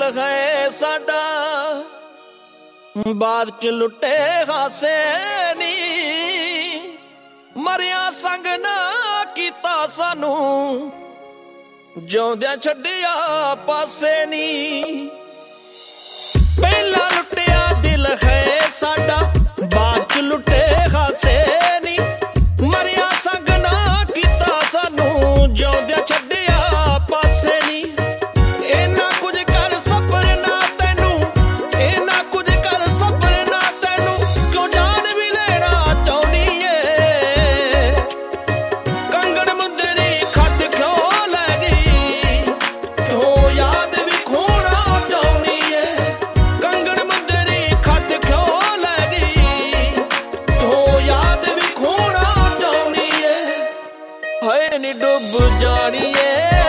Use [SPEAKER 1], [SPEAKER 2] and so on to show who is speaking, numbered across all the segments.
[SPEAKER 1] ਦਿਲ ਹੈ ਸਾਡਾ ਬਾਅਦ ਚ ਲੁੱਟੇ ਹਾਸੇ ਨੀ ਮਰਿਆ ਸੰਗ ਨਾ ਕੀਤਾ ਸਾਨੂੰ ਜਿਉਂਦਿਆਂ ਛੱਡਿਆ ਪਾਸੇ ਨੀ ਪਹਿਲਾਂ ਲੁੱਟਿਆ ਦਿਲ ਹੈ ਸਾਡਾ ਬਾਅਦ ਚ ਲੁੱਟੇ ਹਾਸੇ ਨੀ ਮਰਿਆ ਸੰਗ ਨਾ ਕੀਤਾ ਸਾਨੂੰ ਜਿਉਂਦਿਆਂ ਛੱਡਿਆ ਪਾਸੇ ਨੀ ਇਹਨਾਂ ਕੁਝ ਕਰ ਸਬਰ ਨਾ ਤੈਨੂੰ ਇਹਨਾਂ ਕੁਝ ਕਰ ਸਬਰ ਨਾ ਤੈਨੂੰ ਕਿਉਂ ਜਾਨ ਵੀ ਲੈਣਾ ਚਾਹੁੰਦੀ ਏ ਕੰਗਣ ਮੁੰਦਰੀ ਖੱਟ ਕਿਉਂ ਲੈ ਗਈ ਕਿਉਂ ਯਾਦ ਵੀ ਖੋਣਾ ਚਾਹੁੰਦੀ ਏ ਕੰਗਣ ਮੁੰਦਰੀ ਖੱਟ ਕਿਉਂ ਲੈ ਗਈ ਕਿਉਂ ਯਾਦ ਵੀ ਖੋਣਾ ਚਾਹੁੰਦੀ ਏ ਹਾਏ ਨੀ ਡੁੱਬ ਜਾਣੀ ਏ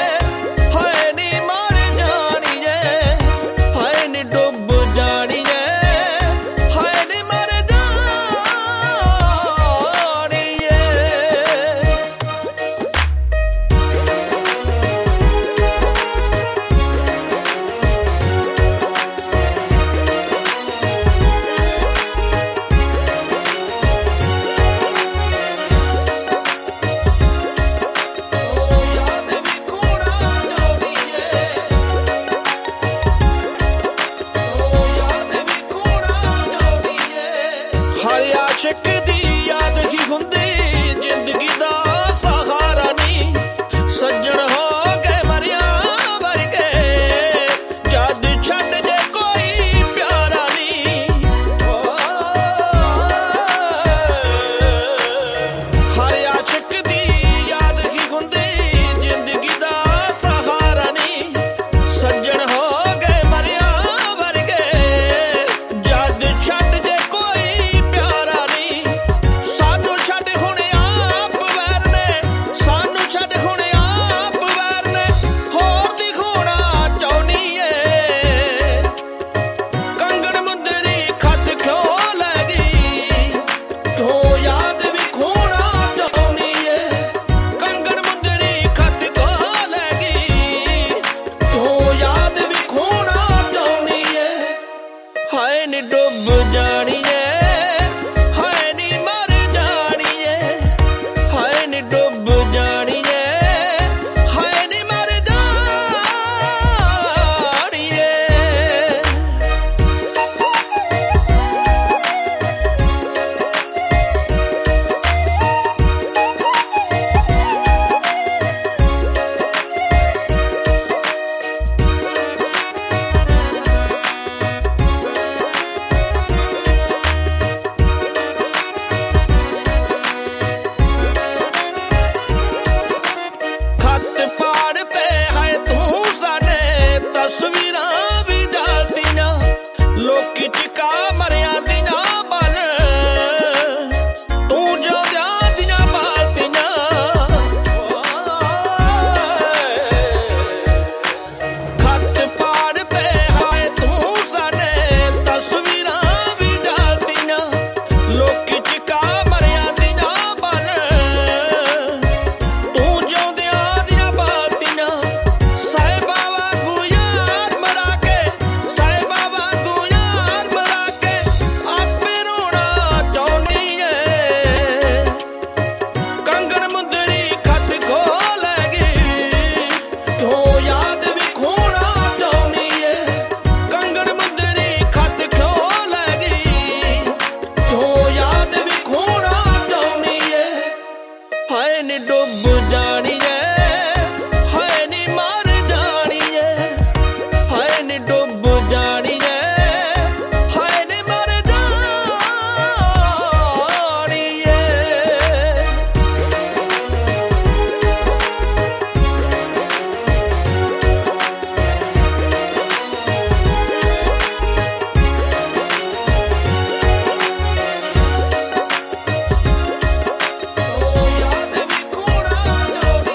[SPEAKER 1] ਆਸ਼ਿਕ ਦੀ ਯਾਦ ਹੀ ਹੁੰਦੀ ਜ਼ਿੰਦਗੀ ਦਾ ਸਹਾਰਾ ਨੀ ਸੱਜਣ ਹੋ ਗਏ ਮਰਿਆ ਵਰਗੇ ਜਦ ਛੱਡ ਜੇ ਕੋਈ ਪਿਆਰਾ ਨੀ ਹਰ ਆਸ਼ਿਕ ਦੀ ਯਾਦ ਹੀ ਹੁੰਦੀ ਜ਼ਿੰਦਗੀ ਦਾ ਸਹਾਰਾ ਨੀ ਸੱਜਣ ਹੋ ਗਏ ਮਰਿਆ ਵਰਗੇ ਜਦ ਛੱਡ ਜੇ ਕੋਈ ਪਿਆਰਾ ਹਾਏ ਨੀ ਡੁੱਬ ਜਾਣੀ ਏ ਹਾਏ ਨੀ ਮਰ ਜਾਣੀ ਏ ਹਾਏ ਨੀ ਡੁੱਬ ਜਾਣੀ ਏ ਹਾਏ ਨੀ ਮਰ ਜਾਣੀ ਏ ਤਸਵੀਰਾਂ ਵੀ ਜਾਲਦੀਆਂ ਲੋਕੀ ਚਿਕਾ ਮਰਿਆ ਦੀਆਂ ਬਲ ਤੂੰ ਜਿਉਂਦਿਆਂ ਦੀਆਂ ਬਾਲਦੀਆਂ ਖੱਤ ਪਾੜ ਤੇ ਹਾਏ ਤੂੰ ਸਾਡੇ ਤਸਵੀਰਾਂ ਵੀ ਜਾਲਦੀਆਂ ਲੋਕੀ ਚਿਕਾ ਮਰਿਆ ਦੀਆਂ ਬਲ ਤੂੰ ਜਿਉਂਦਿਆਂ ਦੀਆਂ ਬਾਲਦੀਆਂ ਸਾਹਿਬਾ ਹਾਏ ਨੀ ਡੁੱਬ ਜਾਣੀ ਏ ਹਾਏ ਨੀ ਮਰ ਜਾਣੀ ਏ ਹਾਏ ਨੀ ਡੁੱਬ ਜਾਣੀ ਏ ਹਾਏ ਨੀ ਮਰ ਜਾਣੀ ਏ ਯਾਦ ਵੀ ਖੋਣਾ ਚਾਹੁੰਦੀ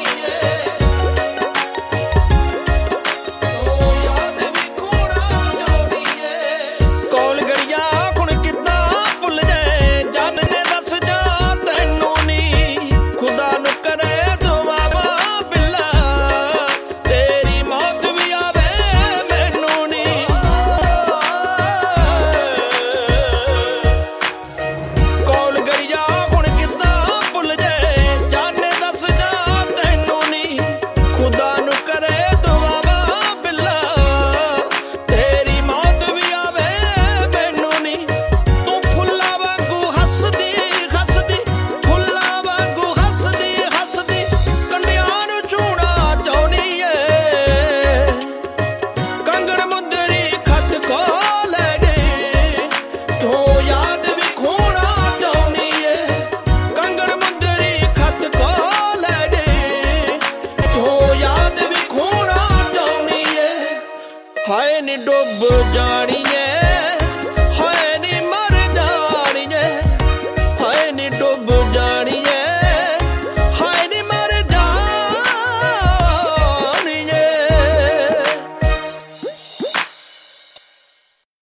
[SPEAKER 1] ਹਾਏ ਨੀ ਡੁੱਬ ਜਾਣੀ